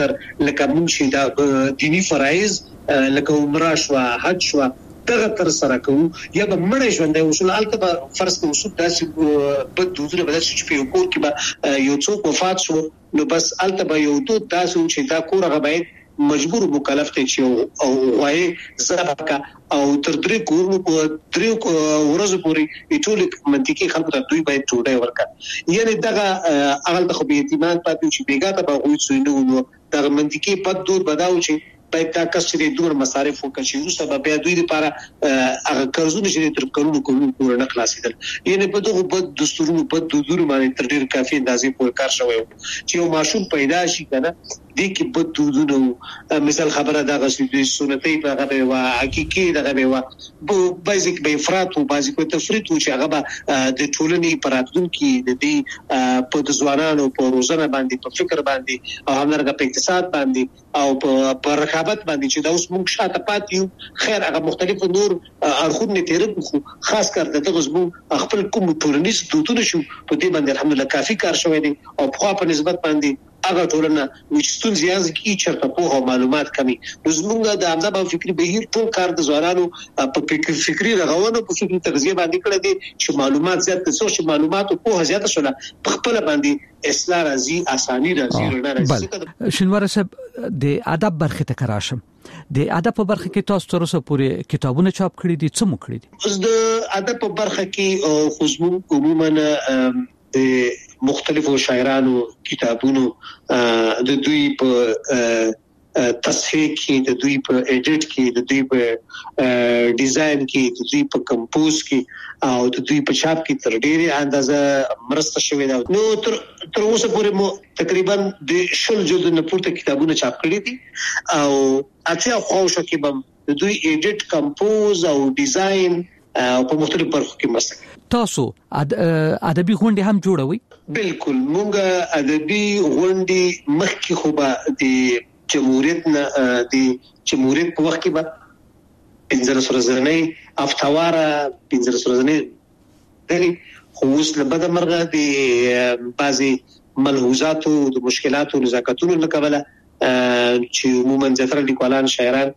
لکه موږ چې دا دینی فرایض لکه عمره شو حج شو دغه تر سره کوو یا به مړ ژوندې وصول البته فرض کوو وصول داسې په دوزره بدل چې په یو کور کې به یو څوک وفات شو نو بس البته یو دود داسې چې دا کور هغه باید مجبور مکلف ته چې او وای زبکه او تر درې کورونو په درې ورځې پورې ټول منطقي خلکو ته دوی باید ټوډه ورکړي یعنی دغه هغه د خو به اعتماد پاتې چې بیګا ته به وې سوینو دغه منطقي په دود بداو چې باید دا کس چې دور مصارف وکړي چې روسه به بیا دوی لپاره هغه قرضونه چې تر کورونو پورې نه خلاصېدل یعنی په دغه په دستورونو په دودونو باندې تر ډیر کافي اندازې پورې کار شوی چې یو ماشوم پیدا شي کنه دي کې په دودونو مثال خبره دا غوښتي سنتي په هغه وا حقيقي دغه وا بیسیک به افراط او بیسیک تفریط چې هغه د ټولنې پراتون کې د دې په ځوانانو په روزنه باندې په فکر باندې او همدارنګه په اقتصاد باندې او په رقابت باندې چې دا اوس موږ شاته پات یو خیر هغه مختلف نور اړخونه تیرې خو خاص کر دغه زمو خپل کوم ټولنیز دودونه شو په دې باندې الحمدلله کافي کار شوی دی او په نسبت باندې هغه ټولنه چې ستونزې یې کې چرته په معلومات کمی زموږ د امزا په فکری بهیر ټول کار د زوارانو په فکری رغونو په فکری تغذیه باندې کړی دي چې معلومات زیات څه شي معلومات او په زیات شول په خپل باندې اصلاح راځي اساني راځي شنوار صاحب د ادب برخه ته کراشم د ادب په برخه کې تاسو تر اوسه پورې کتابونه چاپ کړي دي څه مو کړی دي د ادب په برخه کې خو زموږ عموما د مختلفو شاعرانو کتابونو د دوی په تصحیح کې د دوی په ایډیټ کې د دوی په ډیزاین کې د دوی په کمپوز کې او د دوی په چاپ کې تر ډیره اندازه مرسته شوې ده نو تر اوسه پورې مو تقریبا د شل جلد نه پورته کتابونه چاپ کړي دي او اته خوښه کې به د دوی ایډیټ کمپوز او ډیزاین په مختلفو برخو کې مرسته تاسو ادبي غونډې هم جوړوي بالکل مونږه ادبي غونډې مخکې خو به د جمهوریت په وخت کې به 15 ورځې افتواره 15 ورځې دلی خو اوس له بده مرغه د بعضي ملحوظاتو د مشکلاتو نزاکتونو لکوله چې عموما ځتر لیکوالان شاعران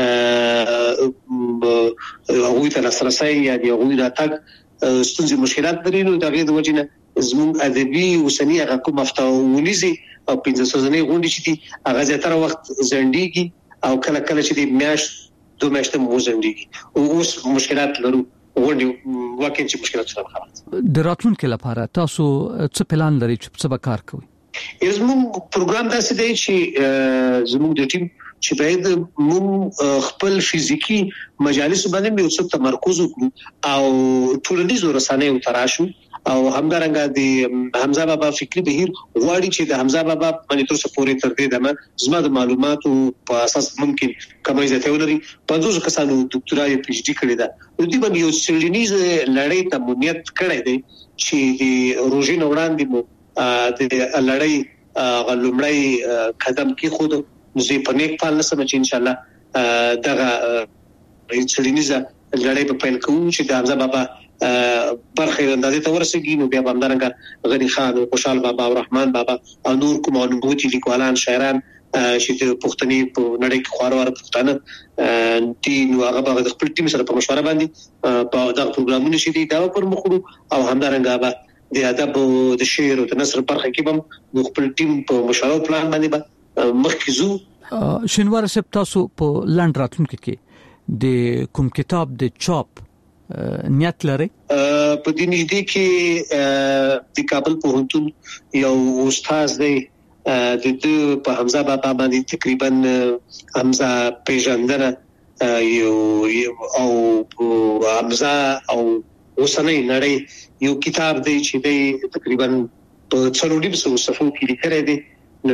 هغوی ته لاسرسي یا هغوی راتګ ستونزې مشکلات لري نو دغه د وجنه زموږ ادبي اوسنی هغه کوم افتاونیزي او 15 ورځې غونډې چې دي هغه زیاتره وخت زندګي او کله کله چې د میاشت 2 میاشتې مو زندګي او اوس مشکلات لرو غونډې واقعي چې مشکلات سره خبره د راتلونکو لپاره تاسو څه پلان لرئ چې څه به کار کوئ زموږ پروګرام داسې دی چې زموږ د ټیم چې باید موږ خپل فزیکی مجالس باندې یو څه تمرکز وکړو او ټولنیزو رسنیو تراشو او همدارنګه د حمزه بابا فکری بهیر غواړي چې د حمزه بابا باندې تر څو پورې تر دې دمه زما د معلوماتو په اساس ممکن کمای زیاته ولري 50 کسانو ډاکټرای پی ایچ ډی کړی دا د دې باندې یو سلډینیز لړۍ ته مونیت کړی دی چې د روزي نوړاندې مو د لړۍ غلمړی قدم کې خود زه په نیک پال نسم چې ان شاء الله دغه سلډینیز لړۍ په پیل کوو چې د حمزه بابا برخه اندازې ته ورسېږي نو بیا همدارنګه غنی خان او خوشحال بابا او رحمان بابا او نور کوم انوبوتي لیکوالان شاعران چې د پښتني په نړۍ کې خوروار پښتانه دین او هغه د خپل ټیم سره په مشوره باندې په دغه پروګرامونه شې دي دا پر مخړو او همدارنګه د ادب او د شعر او د نثر برخه کې هم خپل ټیم په مشوره پلان باندې مخکې شنوار صاحب تاسو په لاند راتلونکو کې د کوم کتاب د چاپ نیت لري په دې نږدې کې د کابل پوهنتون یو استاد دی د په حمزه بابا باندې تقریبا حمزه پیژندنه یو او حمزه او اوسنۍ نړۍ یو کتاب دی چې دی تقریبا په 300 صفحو کې لیکل دی نو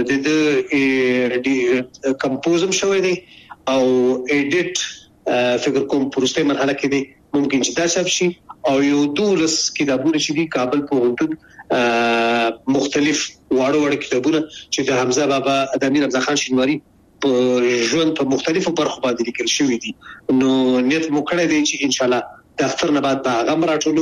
د کمپوزم شوی دی او ایډیټ فکر کوم پرسته مرحله کې دی ممکن چې دا چاپ شي او یو 2 کتابونه چې دی کابل پوهنتون مختلف واړه کتابونه چې د حمزه بابا د امیر رضا خان شینواری په ژوند په مختلفو برخو باندې لیکل شوی دي نو نیت مو کړی دی چې ان شاء الله د اختر نه بعد هغه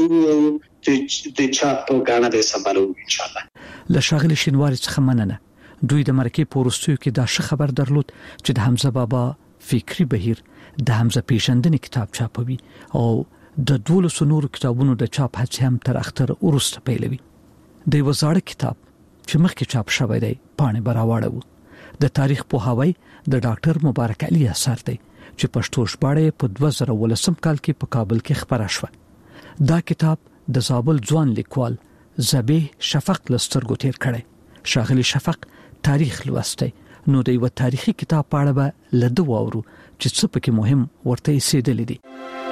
راټولو د چاپ غاڼه به سمبالو ان شاء الله له شاغل شینواری څخه مننه دوی د مرکې په وروستیو کې دا ښه خبر درلود چې د حمزه بابا فکری بهیر د حمزه پیژندنې کتاب چاپوي او د 12 نورو کتابونو د چاپ هڅې هم تر اختر وروسته پیلوي. د یو زاړه کتاب چې مخکې چاپ شوی دی پاڼې براوړو. د تاریخ پوهاوی د ډاکټر مبارک علي اثر دی چې پښتو ژباړه په 2018 کال کې په کابل کې خبره شوه. دا کتاب د زابل ځوان لیکوال زبیح شفق لسترګو تیر کړي. شاغلی شفق تاریخ لوستی، نو د یو تاریخي کتاب په اړه به لده واورو چې څه پکې مهم ورته ایسېدل دي.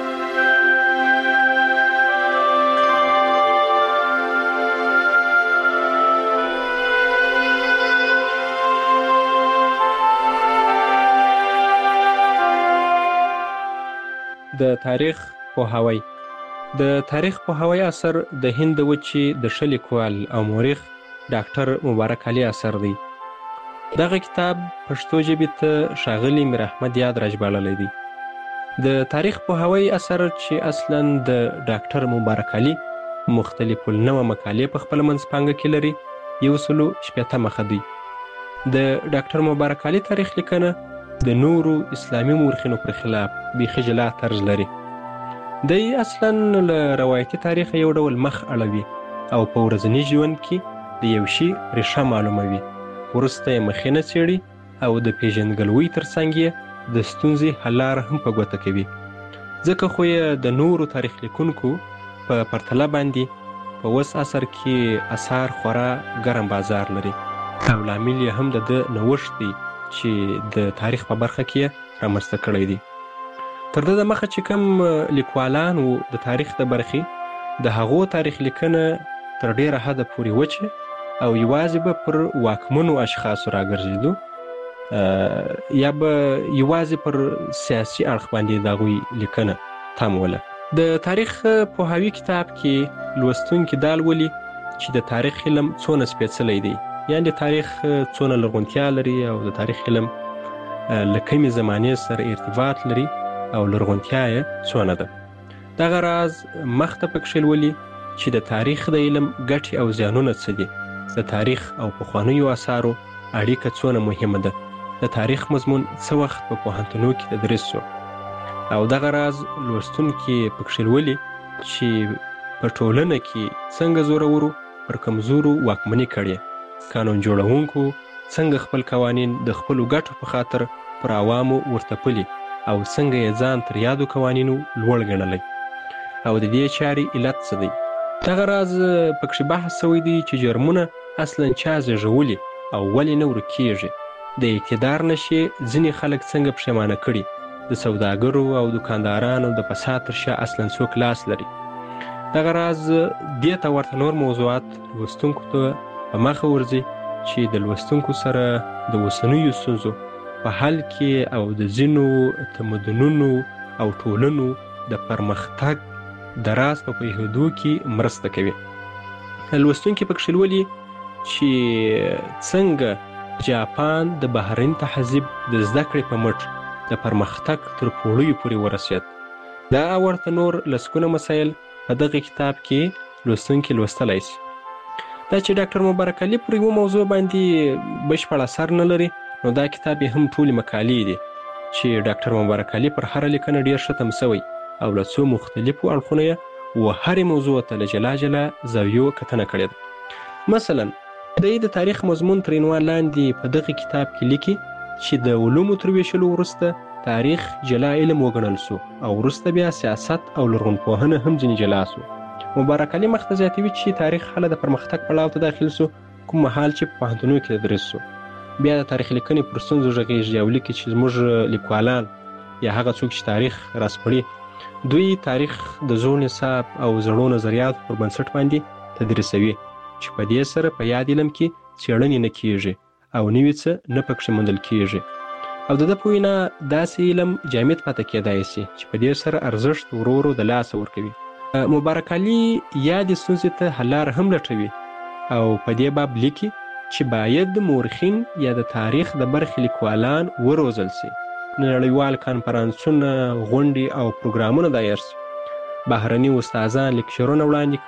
د تاریخ پوهاوی. د تاریخ پوهاوی اثر د هند وچې د ښه لیکوال او مورخ ډاکټر مبارک علي اثر دی. دغه کتاب پښتو ژبې ته ښاغلي میر احمد یاد راژباړلی دی. د تاریخ پوهاوی اثر چې اصلا د ډاکټر مبارک علي مختلف النوع مقالې په خپل منځپانګه کې لري 160 مخه دی. د ډاکټر مبارک علي تاریخ لیکنه د نورو اسلامي مورخینو پر خلاف بیخي جلا طرز لري. دی اصلا له روایتي تاریخ یو ډول مخ اړوي او په ورځني ژوند کې د یو شي ریښه معلوموي، وروسته یې مخینه څېړي او د پیژندګلوۍ ترڅنګ یې د ستونزې حل لاره هم په ګوته کوي. ځکه خو یې د نورو تاریخ لیکونکو په پرتله باندې په اوس عصر کې اثار خورا ګرم بازار لري او لامل یې هم د نوښت دی چې د تاریخ په برخه کې رامنځته کړی دی. تر دې مخه چې کوم لیکوالان وو د تاریخ د برخې، د هغو تاریخ لیکنه تر ډیره حده پورې وچه او یوازې به پر واکمنو اشخاصو راګرځېدو یا به یوازې پر سیاسي اړخ باندې د هغوی لیکنه تموله. د تاریخ پوهاوي کتاب کې لوستونکي دا لولي چې د تاریخ علم څونه سپېڅلی دی، یعنې د تاریخ څونه لرغونتیا لري او د تاریخ علم له کومې زمانې سره ارتباط لري او لرغونتیا یې څونه ده. دغه راز مخته پکښې لولي چې د تاریخ د علم ګټې او زیانونه څه دي، د تاریخ او پخوانیو اثارو اړیکه څونه مهمه ده، د تاریخ مضمون څه وخت په پوهنتونو کې تدریس شو. او دغه راز لوستونکي پکښې لولي چې په ټولنه کې څنګه زورورو پر کمزورو واکمني کړې، قانون جوړونکو څنګه خپل قوانین د خپلو ګټو په خاطر پر عوامو ورتپلي او څنګه یې ځان تر یادو قوانینو لوړ ګڼلی او د دې چارې علت څه دی. دغه راز پکښې بحث شوی دی چې جرمونه اصلا چا زېږولي او ولې نه ورکېږي، د اقتدار نشې ځینې خلک څنګه پښیمانه کړي، د سوداګرو او دکاندارانو د فساد تر شا اصلا څوک لاس لري. دغه راز دې ته ورته نور موضوعات لوستونکو ته په مخه ورځي چې د لوستونکو سره د اوسنیو ستونزو په حل کې او د ځینو تمدنونو او ټولنو د پرمختګ د راز په پوهېدو کې مرسته کوي. لوستونکي پکښې لولي چې څنګه جاپان د بهرني تهذیب د زده کړې په مټ د پرمختګ تر پوړیو پورې ورسېد. دا ورته نور لسګونه مسایل په دغه کتاب کې لوستونکي لوستلی شي. دا چې ډاکټر مبارک علي پر یوه موضوع باندې بشپړ اثر نه لري، نو دا کتاب یې هم ټولې مقالې دي چې ډاکټر مبارک علي پر هره لیکنه ډېر ښه تم شوی او له څو مختلفو اړخونو یې و هرې موضوع ته له جلا جلا زاویو کتنه کړې ده. مثلا د تاریخ مضمون تر عنوان لاندې په دغه کتاب کې لیکي چې د علومو تر ویشلو وروسته تاریخ جلا علم وګڼل سو او وروسته بیا سیاست او لرغونپوهنه هم ځینې جلا سو. مبارک علي مخته زیاتوي چې تاریخ هله د پرمختګ پړاو ته داخل سو کوم مهال چې په پوهنتونونو کې تدریس سو. بیا د تاریخ لیکنې پر ستونزو غږیږي او لیکي چې زموږ لیکوالان یا هغه څوک چې تاریخ راسپړي دوی تاریخ د زوړ نصاب او زړو نظریاتو پر بنسټ باندې تدریسوي چې په دې سره په یاد علم کې څېړنې نه کیږي او نوي څه نه پکښې موندل کیږي او د ده په وینا داسې علم جامد پاته کیدای شي چې په دې سره ارزښت ورو ورو د لاسه ورکوي. مبارک علي یادې ستونزې ته حل لاره هم لټوي او په دې باب لیکي چې باید مورخین یا د تاریخ د برخې لیکوالان وروزل شي، نړیوال کانفرانسونه، غونډې او پروګرامونه دایر شي، بهرني استادان لیکچرونه وړاندې کړي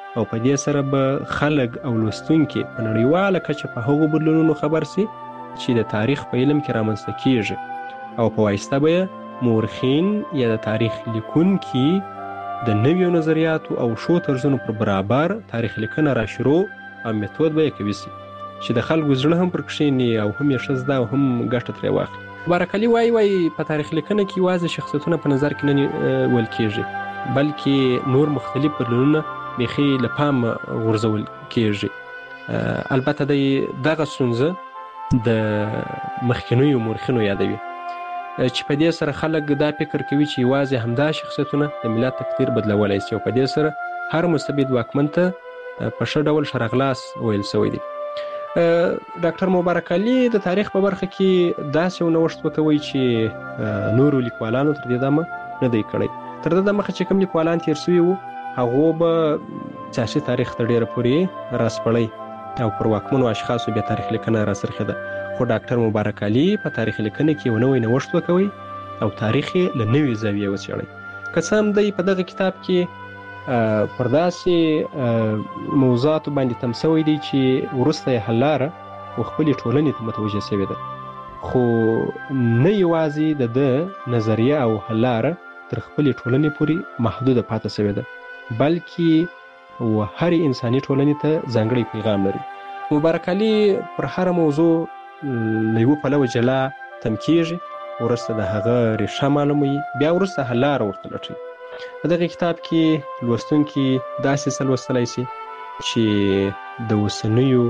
او په دې سره به خلک او لوستونکي په نړیواله کچه په هغو بدلونونو خبر سي چې د تاریخ په علم کې رامنځته کیږي او په واسطه به مورخین یا د تاریخ لیکونکي د نویو نظریاتو او شو طرزونو پر برابر تاریخ لیکنه را شروع او میتود به یې کوي سي چې د خلکو زړه هم پر کښېني او هم یې ښه زده او هم ګټه ترې واخلي. مبارک علي وایي په تاریخ لیکنه کې یوازې شخصیتونه په نظر کې نه نیول کیږي بلکې نور مختلف بدلونونه بیخي له پامه غورځول کیږي. البته دغه ستونزه د مخکینیو مورخینو یادوي چې په دې سره خلک دا فکر کوي چې یوازې همدا شخصیتونه د ملت تقدیر بدلولی شي او په دې سره هر مستبد واکمن ته په ښه ډول شرغلاس ویل شوی دی. ډاکټر مبارک علي د تاریخ په برخه کې داسې یو نوښت وکوي چې نورو لیکوالانو تر دې دمه نه دی کړی. تر دې دمه چې کوم لیکوالان تیر شوي وو هغو به سیاسي تاریخ ته ډېره پورې راسپړی او پر واکمنو اشخاصو بیا تاریخ لیکنه راڅرخېده. خو ډاکټر مبارک علي په تاریخ لیکنه کې یو نوی نوښت وکوي او تاریخ یې له نوې زاویې وڅېړئ. که څه هم دی په دغه کتاب کې پر داسې موضوعاتو باندې تم شوی دی چې وروسته یې حل لاره و خپلې ټولنې ته متوجه شوې ده، خو نه یوازې د ده نظریه او حل لاره تر خپلې ټولنې پورې محدوده پاتې شوې ده بلکې و هرې انساني ټولنې ته ځانګړی پیغام لري. مبارک علي پر هره موضوع له یوه پلوه جلا تم کیږي، وروسته د هغه ریښه معلوموي، بیا وروسته حل لاره ورته لټوي. په دغه کتاب کې لوستونکي داسې څه لوستلی شي چې د اوسنیو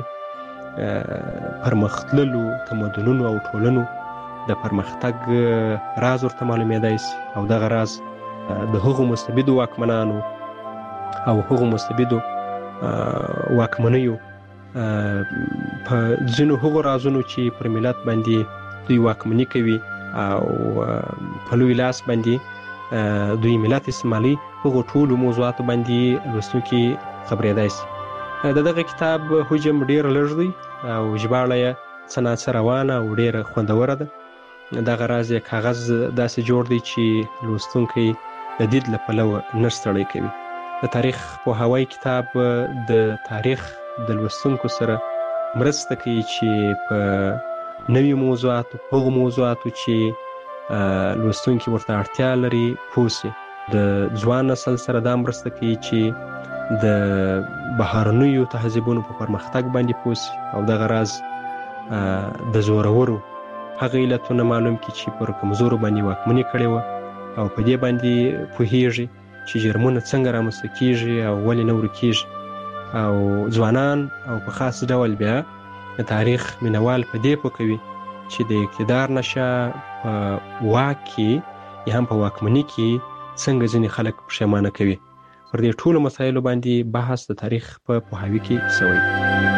پرمختللو تمدنونو او ټولنو د پرمختګ راز ورته معلومېدای شي او دغه راز د هغو مستبدو واکمنانو او هغو مستبدو واکمنیو په ځینو هغو رازونو چې پر ملت باندې دوی واکمني کوي او په لوی لاس باندې دوی ملت استعمالي، هغو ټولو موضوعاتو باندې لوستونکي خبرېدای شي. د دغه کتاب حجم ډېر لږ دی او ژباړه یې څه ناڅه روانه او ډېره خوندوره ده. دغه راز یې کاغذ داسې جوړ دی چې لوستونکی د دید له پلوه نه ستړی کوي. د تاریخ پوهاوی کتاب د تاریخ د لوستونکو سره مرسته کوي چې په نوي موضوعاتو هغو موضوعاتو چې لوستونکي ورته اړتیا لري پوه شي. د ځوان نسل سره دا مرسته کوي چې د بهرنیو تهذیبونو په پرمختګ باندې پوه شي او دغه راز د زورورو هغه علتونه معلوم کړي چې پر کمزورو باندې واکمني کړې وه او په دې باندې پوهیږي چې جرمونه څنګه رامنځته کیږي او ولې نه ورکیږي. او ځوانان او په خاص ډول بیا د تاریخ مینوال په دې پوه کوي چې د اقتدار نشه په واک کې یا هم په واکمني کې څنګه ځینې خلک پښیمانه کوي. پر دې ټولو مسایلو باندې بحث د تاریخ په پوهاوي کې شوی.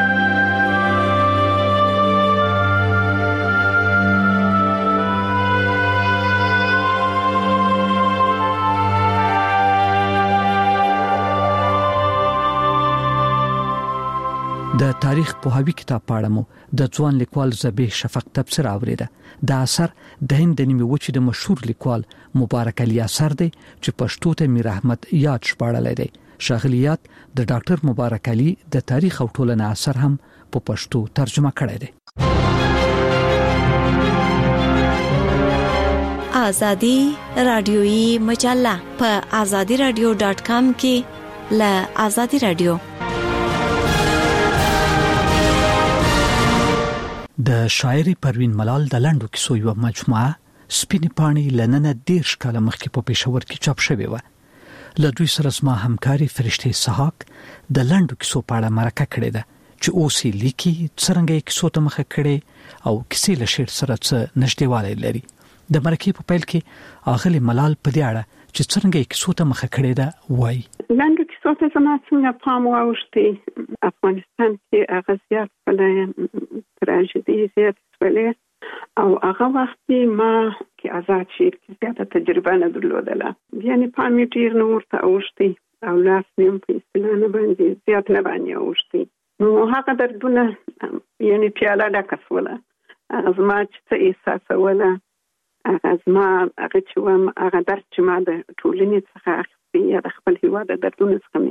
د تاریخ پوهاوی کتاب پاړه مو د ځوان لیکوال زبیح شفق تبصره اوریده. دا اثر د هند د نیمه وچې د مشهور لیکوال مبارک علي اثر دی چې پښتو ته میر احمد یاد ژباړلی دی. ښاغلي یاد د ډاکټر مبارک علي د تاریخ او ټولنې اثر هم په پښتو ترجمه کړی دی. آزادی رادیویی مجله په azadiradio.com کې له آزادی رادیو. د شاعر پروین ملال د لنډو کیسو یو مجموعه سپینې پاڼې لننه 10 کاله مخکې په پېښور کې چاپ شوې و. له دوی سره زما همکاري فرشته سحاق د لنډو کیسو په اړه مرکه کړې ده چې اوس یې لیکي څرنګه یې کیسو ته مخه کړې او کیسې له شعر سره څه نږدېوالی لري. د مرکې په پیل کې اغلې ملال په دې اړه چې څرنګه یې کیسو ته مخه کړې ده وایي. لنډو کیسو ته زما څنګه پام واوښتی، افغانستان کې هغه زیات کله تراژیدي زیات شولې او هغه وخت ما کې آزاد شعر کې زیاته تجربه نه درلودله، یعنی پام یې ډېر نه ورته اوښتی او لاس مې هم په اصطلاح نه باندې زیات نه باندې اوښتی. نو هغه دردونه یعنی پیاله ډکه شوله، هغه زما چې څه احساسوله، هغه زما هغه چې وم هغه درد چې ما د ټولنې څخه اخیستی یا د خپل هېواد د دردونو څخه مې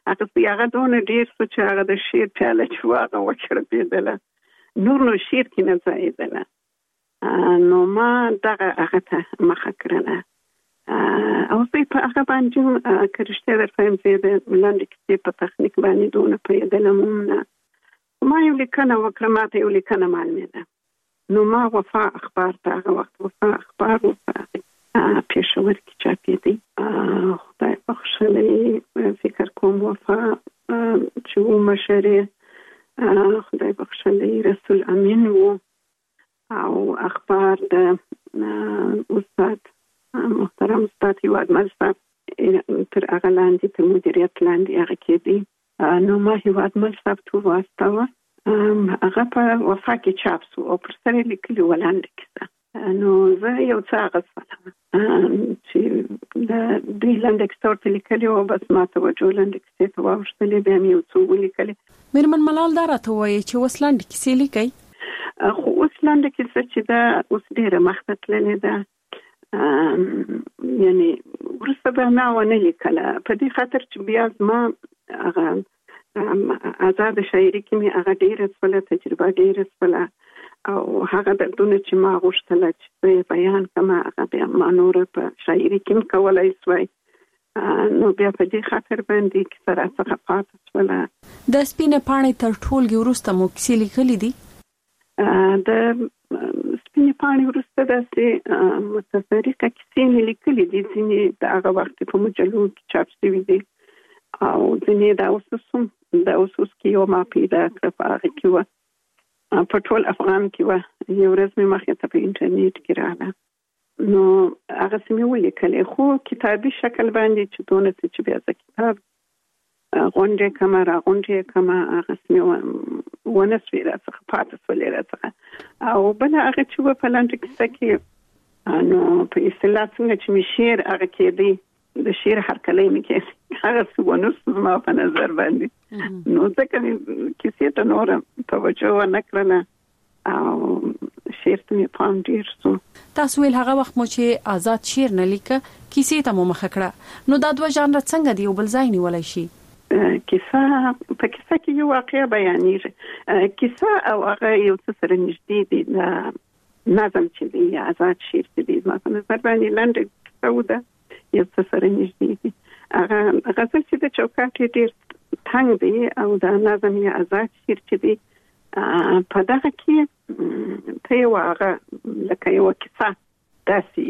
هغه دونه ډیر څه چې هغه د شیر پیاله چې هغه وچړپېدله، نور نو شیر کې نه ځایېدله. نو ما دغه هغه ته مخه کړله او زه په هغه باندې که رښتیا در فهم زه د لنډې کیسې په تخنیک باندې دونه پوهېدلم هم نه. ما یو لیکنه وکړه، ما ته یو لیکنه معلومېده. نو ما وفا اخبار ته هغه وخت وفا اخبار په پېښور کې چاپېدی. خدای بخښلی فکر کوم وفا چې و مشر خدای بخښلی رسول امین و او اخبار د استاد محترم استاد هیوادمل صاحب تر هغه لاندې تر مدیریت لاندې هغه کېدی. نو ما هیوادمل صاحب ته واستوه، هغه په وفا کې چاپ سو او پر سر یې لیکلي وه لنډه کیسه. نو زه یو څه اغېزمنه چې د دوی لنډه کیسه ورته لیکلې وه، بس ما توجه لنډه کیسې ته واوښتلې، بیا مې یو څه ولیکلې. میرمن ملال دا راته وایي چې اوس لنډې کیسې لیکئ؟ خو اوس لنډه کیسه چې ده اوس ډېره مخته تللې ده، یعنې وروسته به ما ونه لیکله په دې خاطر چې بیا زما هغه آزاد شاعري کې مې هغه ډېره شوله، تجربه ډېره شوله او هغه دردونه چې ما غوښتله چې زه بیان کړم هغه بیا ما نوره په شاعري کې هم کولی سوی. نو بیا په دې خاطر باندې کیسه راڅخه پاتې شوله. د سپینې پاڼې تر ټولګې وروسته مو کیسې لیکلي دي؟ د سپینې پاڼې وروسته داسې متفرقه کیسې مې لیکلي دي، ځینې د هغه وخت په مجلو کې چاپ شوي دي او ځینې د اوسوس کې یو ما پیدا کړه، په هغه کې وه په ټول افغان کې وه. یو ورځ مې مخې ته په انټرنیټ کې راغله، نو هغسې مې ولیکلې، خو کتابي شکل باندې چې دونه څه چې بیا زه کتاب غونډې کمه راغونډې کمه هغسې مې ونه سوې راڅخه پاتې شولې راڅخه. او بله هغه چې وه په لنډه کیسه کې نو په اصطلاح څنګه چې مې شعر هغه کېدی، د شعر هرکلی مې کېدی، هغسې ونه سو زما په نظر باندې. نو ځکه مې کیسې ته نوره توجه ونه کړله او شعر ته مې پام ډېر سو. تاسو ویل هغه وخت مو چې آزاد شعر نه لیکه، کیسې ته مو مخه کړه، نو دا دوه ژانره څنګه دی یو بل ځای نیولی شي؟ کیسه په کیسه کې یو واقعه بیانېږي، کیسه او هغه یو څه سره نږدې دي. نظم چې دی یا آزاد شعر چې دی زما په نظر باندې لنډه کیسه ده، یو څه سره نږدې دي. هغه غزل چې د چوکاټ یې ډېر تنګ دی او دا نظم یا آزاد شعر چې دی په دغه کې ته یو هغه لکه یو کیسه داسې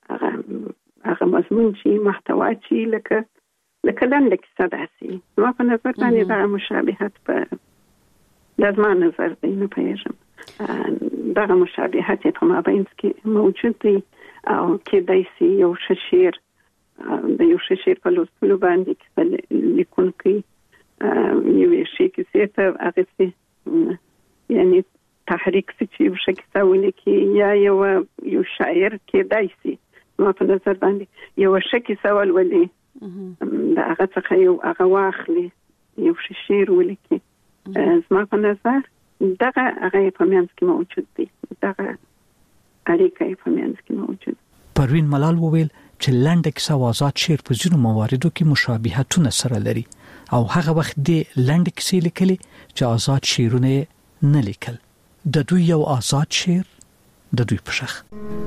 هغه مضمون چې محتوا چې لکه لنډه کیسه داسې. زما په نظر باندې دغه مشابهت په زما نظر دی، نه پوهېږم، دغه مشابهت یې په مابینځ کې موجود دی او کېدای شي یو ښه شعر د یو ښه شعر په لوستلو باندې کیسه لیکونکی یوې ښې کیسې ته هغسې یعنې تحریک شي چې یو ښه کیسه ولیکي، یا یو شاعر کېدای شي زما په نظر باندې یوه ښه کیسه ولولي، د هغه څخه یو هغه واخلي، یو ښه شعر ولیکي. زما په نظر دغه هغه یې په منځ کې موجود دی، دغه اړیکه یې په منځ کې موجود. پروین ملال وویل چې لنډه کیسه او آزاد شعر په ځینو مواردو کې مشابهتونه سره لري او هغه وخت د لنډه کیسې لیکلې چې آزاد شعرونه نه لیکل. د دوی یو آزاد شعر د دوی په شخ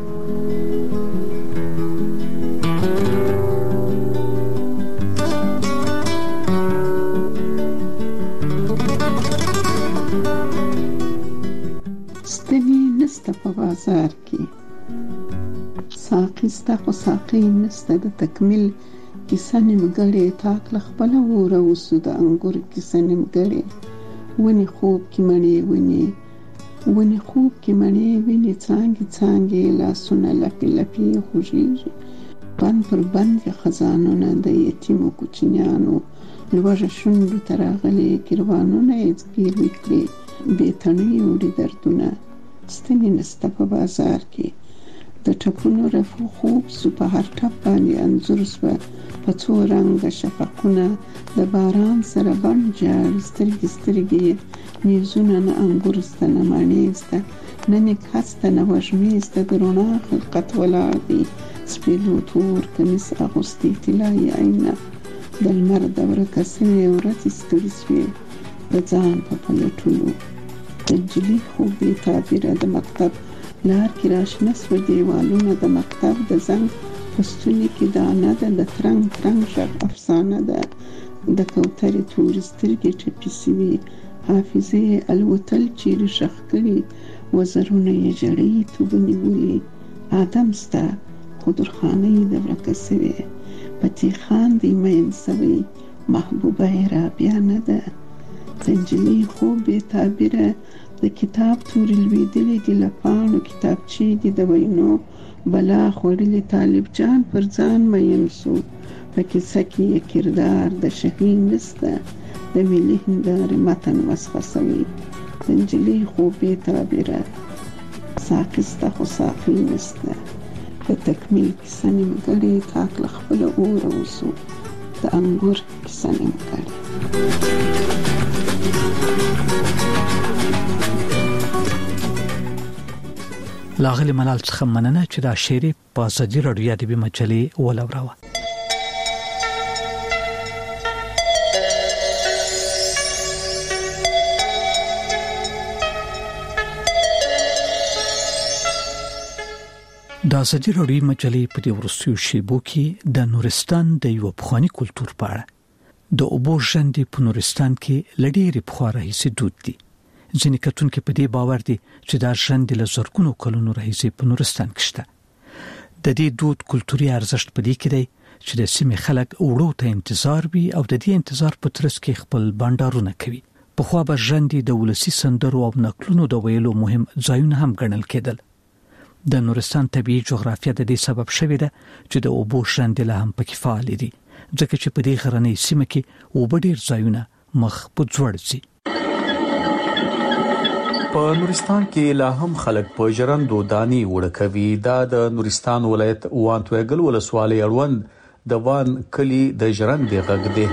ستنی نسته په بازار کې، ساقي ستا خو ساقي نسته د تکمیل، کیسه نیمګړې تاک له خپله وروسو د انګور کیسه نیمګړې. ونې خوب کې مڼې ونې خوب کې مڼې وینې، څانګې څانګې لاسونه لپې لپې خوږېږي. بند پر بند یې خزانونه د یتیمو کوچنیانو، لوږه شونډو ته راغلي کیروانونه یې زګیروي کړي، بې تڼۍ وړي دردونه. ستنې نسته په بازار کې، د ټپونو رفو خوب سو، په هر ټپ باندې انځور سوه، په څو رنګه شفقونه د باران سره بڼ جاړي. سترګې سترګې نیزونه نه انګور سته نه مڼې سته، نه نیک هسته نه وږمې سته، د رڼا خلقت ولاړ دی، سپېلو تور کمیس اغوستی طلایي آینه، د لمر د ورکه سوې ورځې ستړي شوې د ځان په پلټلو. د نجلۍ خوب بې تعبیره د مکتب لار کې راشنه سوه دیوالونه د مکتب د زنګ په ستوني کې دانه ده د ترنګ ترنګ غږ افسانه ده د کوترې تورې سترګې ټپې سوې حافظې یې الوتل چیرې ښخ کړي وزرونه یې جړۍ توبه نیولې آدم سته خو درخانۍ د ورکه سوې پتې خاندې مین سوی محبوبه یې رابیا نه ده. د نجلۍ خوب بې تعبیره د کتاب تورې لوېدلې دي له پاڼو کتابچې دي د وینو بلا خوړلې طالب جان پر ځان مین سو په کیسه کې یې کردار د شهین نسته د ملي هندارې متن مسخه سوی. د نجلۍ خوب بې تعبیره ساقي سته خو ساقي نسته د تکمیل کیسه نیمګړې تاک له خپله اوره وسو د انګور کیسه نیمګړې. لاغلی ملال څخه مننه چې دا شعر په ازادي راډیو ادبي مجلې ولوراوه. د ازادي راډیو مجلې په دې ورستیو شیبو کې د نورستان د یو پخوانی کلچر په اړه د اوبو ژوند په نورستان کې لډيري پخوا راهیسې دود دي. ځینې کتونکو په دې باور دي چې دا ژوند له زرګونو کلونو راهیسې په نورستان کې شته. د دې دود کلتوري ارزښت په دې کې دی چې د سیمې خلک وړو ته انتظار وي او د دې انتظار په ترڅ کې خپل بانډارونه کوي. پخوا به ژوند د ولسی سندرو او نقلونو د ویلو مهم ځایونه هم ګڼل کېدل. د نورستان طبيعي جغرافیه د دې سبب شوې ده چې د اوبو ژوند له هم پکې فعال دي ځکه چې په دې غرنۍ سیمه کې اوبه ډېر ځایونه مخ په ځوړ دي. په نورستان کې لا هم خلک په ژرندو دانی وړکوي. دا د نورستان ولایت وانتوګل ولسوالۍ اړوند د وان کلی د ژرندې غږ دی.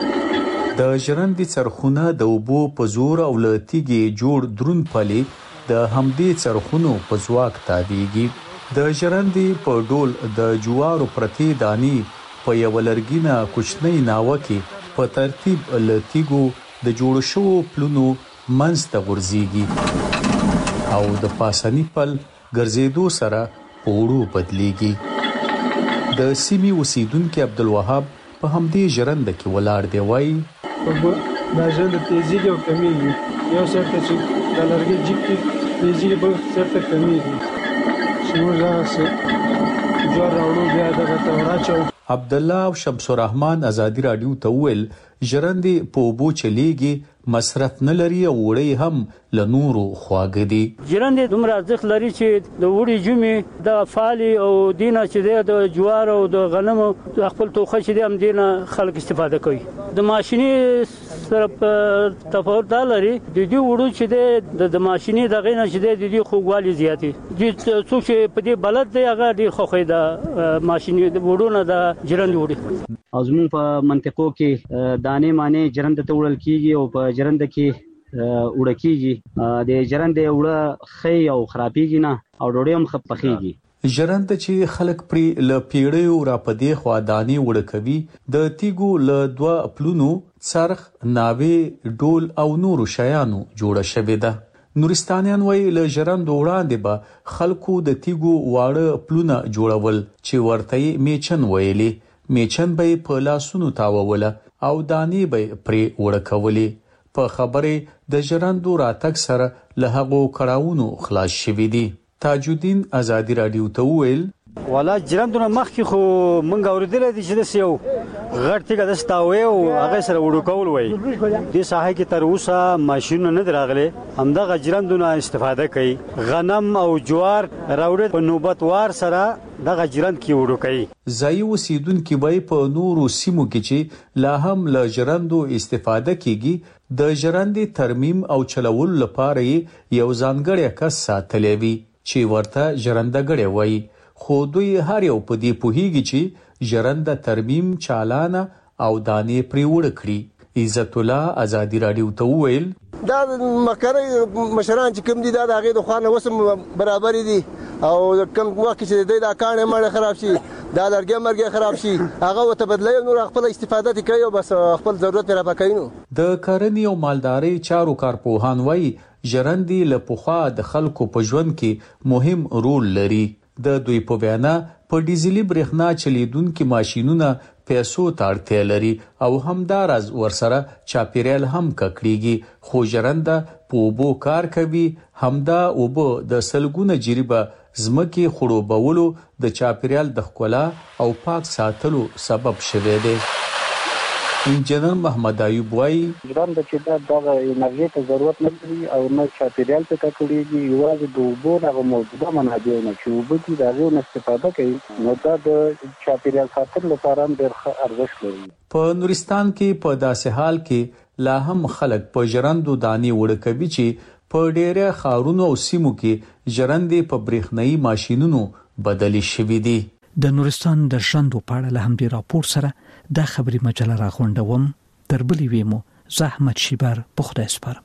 د ژرندې څرخونه د اوبو په زور او لتیږي جوړ درون پلي د همدې څرخونو په ځواک تاویږي. د ژرندې په ډول د جوارو پرتی دانی په یو لرګینه کوچنۍ ناوه کې په ترتیب لتیګو د جوړ شوو پلونو منځ ته ورځيږي او د پاسنی پل ګرځېدو سره پوړو بدليږي. د سیمې اوسیدونکو عبدالوهاب په همدې ژرنده کې ولاړ دی. وایي دا ژرنده تیزیږي او کمیږي. یو سرته چې د لرګي جیب کې تیزیږي بل سرته کمیږي. شنو ځاسه جوړ راوړو بیا دغه توراچو. عبد الله او شمس الرحمن ازادي رادیو ته ویل ژرندې په اوبو چلیږي مصرف نه لري او وړي هم له نورو خواږه دي. ژرندې دومره ارزښت لري چې د وړي جمعې د فالي او دینه چې د جوار او د غنمو خپل توخه چې هم دینه خلک استفاده کوي. د ماشيني سره تفاوت لري. د دې وړو چې د ماشيني دغه نه چې د دې خوږوالي زیاتې دي. څوک چې په دې بلد دی هغه ډیر خوخه د ماشيني وړو نه د ژرندې وړي. ازمون په منطقو کې دانه معنی ژرند ته وړل کیږي او په ژرند کې وړل کیږي. د ژرند وړه خي او خرابېږي نه او ډوډۍ هم خپخېږي. ژرند چې خلک پرې ل پیړیو را پدې خوا دانی وړکوي. د تیګو ل دوه پلونو څرخ ناوې ډول او نورو شیانو جوړه شوې ده. نورستانیان وایي ل ژرند وړاندې به خلکو د تیګو واړه پلونه جوړول چې ورته میچن ویلي. میچن به په لاسونو تاووله او دانی به پرې وړکولې. په خبره د ژرندو راتګ سره له هغو کړهونو خلاص شوي دي. تاجودین ازادي رادیو ته ویل والا ژرندونه مخکې خو مونږ اوریدل دي چې د یو غټ تیګه د ستاوي او هغه سره وړو کول وای. د ساحه کې تر اوسه ماشينونه نه دراغله. همدغه ژرندونه استفاده کوي. غنم او جوار راوړل په نوبت وار سره دغه ژرند کې وړو کوي. ځای اوسیدونکو وای په نورو سیمو کې چې لا هم له ژرندو استفاده کیږي. د ژرندې ترمیم او چلول لپاره یو ځانګړی کس ساتلی وي چې ورته ژرندګړی وای. خو دوی هر یو په دې پوهیږي چې ژرنده ترمیم چالانه او دانې پرې وړ کړي. عزت الله ازادي رادیو ته ویل دا مکرې مشران چې کوم دي دا هغه د خوانه وسم برابر دي او کم وخت چې د کانه مړ خراب شي دا لرګي مرګي خراب شي هغه وته بدلای نور خپل استفاده کوي او بس خپل ضرورت پر راپکاینو. د کرنې او مالداري چارو کارپوهان وایي ژرندې له پخوا د خلکو په ژوند کې مهم رول لري. د دوی په وینا په ډیزلي برېښنا چلیدونکو ماشينونو پیسو ته اړتیا لري او همدارز ورسره چاپیریال هم ککړيږي. خو ژرنده په اوبو کار کوي، همدا اوبه د سلګونه جریبه زمکي خړوبولو د چاپیریال د ښکلا او پاک ساتلو سبب شوه دی. انجنیر محمد ایوب وايي ژرنده چې دا انرژي ته ضرورت نه لري او نه چاپیریال ته ککړيږي، یوازې د اوبو هغه موجوده منابع نه چې اوبه دي دا غو نه استفاده کوي، نو دا د چاپیریال ساتلو لپاره ډېر ارزښت لري. په نورستان کې په داسې حال کې لا هم خلک په ژرندو دانی وړکوي چې په ډېره خارونو او سیمو کې ژرندې په برېښنايي ماشينونو بدلې شوې دي. د نورستان د ژوندو په اړه له همدې راپور سره د خبري مجله راغونډوم. تر بلې ویمو زحمت شیبر په خدای سپارم.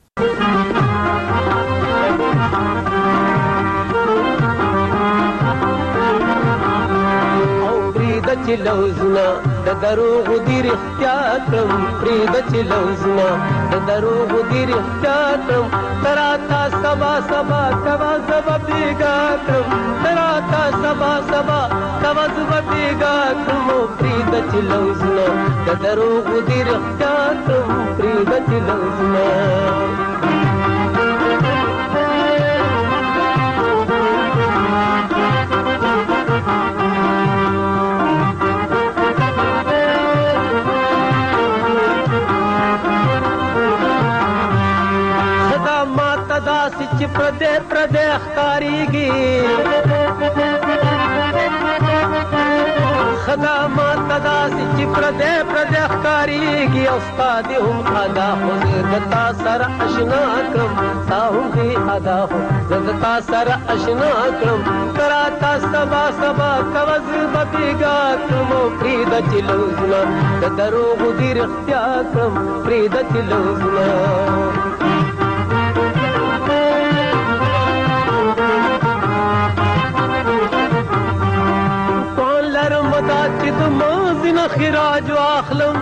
چې لوزنا د دروغ دی رښتیا کړم، پرېږده چې لوزنا د دروغ دی رښتیا کړم، تراته سبا سبا کوه زه به بېګا کړم، تراته سبا سبا کوه زه به بېګا کړم، پرېږده چې لوزنا د دروغ دی رښتیا کړم، پرېږده چې لوزنا. چې پردې ښکارېږي خدامات داسې چې پردې ښکارېږي او ستا دې هم ادا خو زه د تا سره اشنا کړم، تا هم دې ادا خو زه د تا سره اشنا کړم، که راته سبا سبا کوه زه به بېګا کړم، پرېږده چې لوزونه د دروغو دې رښتیا کړم، پرېږده چې لوزونه. چې د مازی نه خراج واخلم،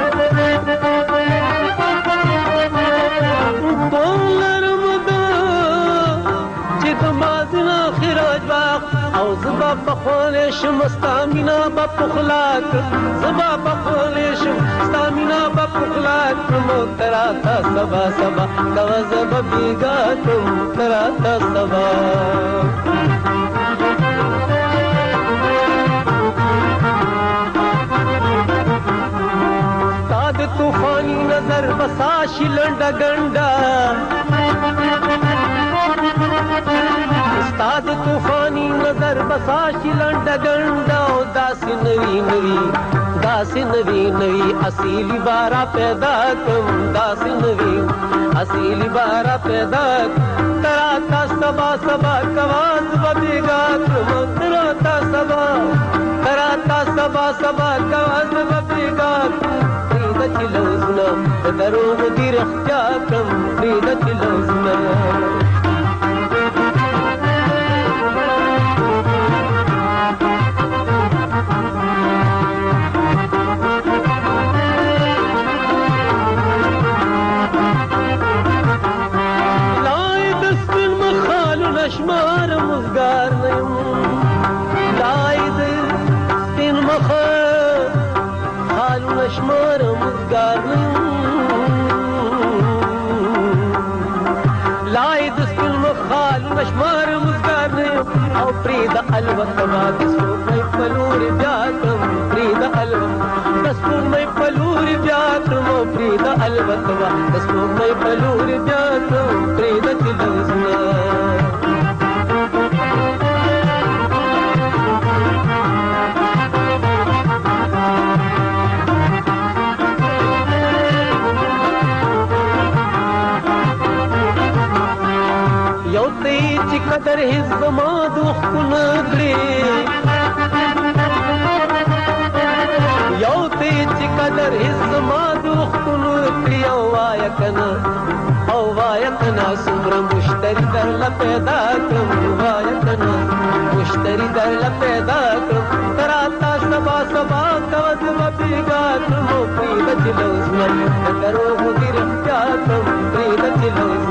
پون لرم دا چې د مازی نه خراج واخلم، او زه به پخولی شم ستا مینه به پخلا کړم، زه به پخولی شم ستا مینه به پخلا کړم، ته راته سبا سبا کوه زه به بېګا کړم، ته راته سبا. طوفانی نظر بساشی لنڈا گنڈا، استاد طوفانی نظر بساشی لنڈا گنڈا، داسی نوی نوی داسی نوی نوی اصیلی بارہ پیدا کم، داسی نوی اصیلی بارہ پیدا کم، تراتا سبا سبا کواز ببیگا کم، تراتا سبا سبا کواز ببیگا کم، چې لوزنا د دروغ دی رښتیا کړم، پرېږده چې لوزنا. لای د سپین مخالونه شماره مزګار نه یم، لای د سپین مخالونه شماره لای د سپین مخال نشمار مزګار نه او پرېږده الوته ما د سپوږمۍ په لورې بیا کړم، پرېږده الوته د سپوږمۍ په لورې بیا کړم، او پرېږده الوته ما د سپوږمۍ په لورې بیا کړم، پرېږده چې لوزونه. چې قدر هیڅ زما د ښکلو کړې، یو ته چې قدر هیڅ زما د ښکلو کړې، او وایه کنه او وایه کنه څومره مشتري درله پیدا کړم، وایه کنه مشتري درله پیدا کړم، ته راته نگاه کړم پرې د چلوزما د دروغو دی رښتیا کړم پرې د چلوزما